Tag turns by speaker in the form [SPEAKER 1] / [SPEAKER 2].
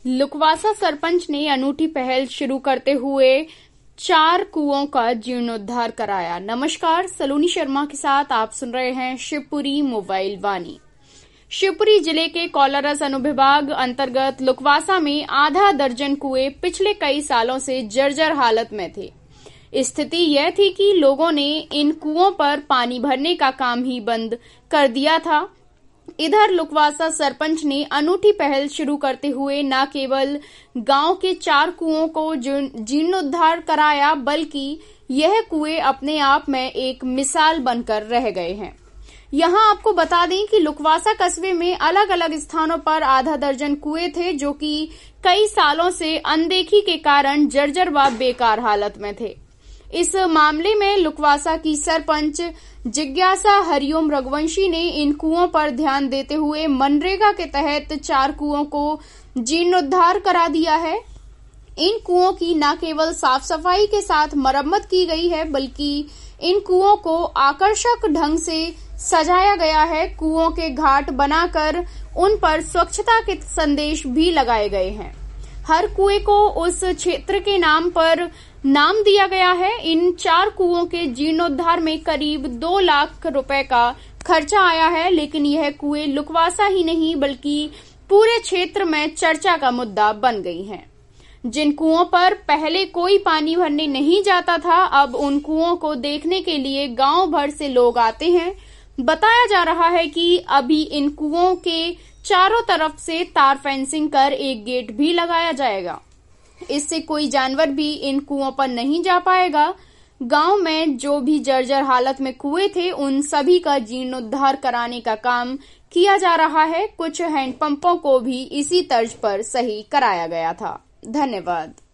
[SPEAKER 1] लुकवासा सरपंच ने अनूठी पहल शुरू करते हुए 4 कुओं का जीर्णोद्धार कराया। नमस्कार, सलोनी शर्मा के साथ आप सुन रहे हैं शिवपुरी मोबाइल वाणी। शिवपुरी जिले के कोलारस अनुविभाग अंतर्गत लुकवासा में आधा दर्जन कुएं पिछले कई सालों से जर्जर हालत में थे। स्थिति यह थी कि लोगों ने इन कुओं पर पानी भरने का काम ही बंद कर दिया था। इधर लुकवासा सरपंच ने अनूठी पहल शुरू करते हुए न केवल गांव के 4 कुओं को जीर्णोद्धार कराया, बल्कि यह कुएं अपने आप में एक मिसाल बनकर रह गए हैं। यहां आपको बता दें कि लुकवासा कस्बे में अलग अलग स्थानों पर आधा दर्जन कुएं थे, जो कि कई सालों से अनदेखी के कारण जर्जर व बेकार हालत में थे। इस मामले में लुकवासा की सरपंच जिज्ञासा हरिओम रघुवंशी ने इन कुओं पर ध्यान देते हुए मनरेगा के तहत 4 कुओं को जीर्णोद्धार करा दिया है। इन कुओं की न केवल साफ सफाई के साथ मरम्मत की गई है, बल्कि इन कुओं को आकर्षक ढंग से सजाया गया है। कुओं के घाट बनाकर उन पर स्वच्छता के संदेश भी लगाए गए हैं। हर कुएं को उस क्षेत्र के नाम पर नाम दिया गया है। इन 4 कुओं के जीर्णोद्धार में करीब 2 लाख रुपए का खर्चा आया है, लेकिन यह कुएं लुकवासा ही नहीं बल्कि पूरे क्षेत्र में चर्चा का मुद्दा बन गई हैं। जिन कुओं पर पहले कोई पानी भरने नहीं जाता था, अब उन कुओं को देखने के लिए गांव भर से लोग आते हैं। बताया जा रहा है कि अभी इन कुओं के चारों तरफ से तार फेंसिंग कर एक गेट भी लगाया जाएगा। इससे कोई जानवर भी इन कुओं पर नहीं जा पाएगा। गांव में जो भी जर्जर हालत में कुएं थे, उन सभी का जीर्णोद्धार कराने का काम किया जा रहा है। कुछ हैंडपंपों को भी इसी तर्ज पर सही कराया गया था। धन्यवाद।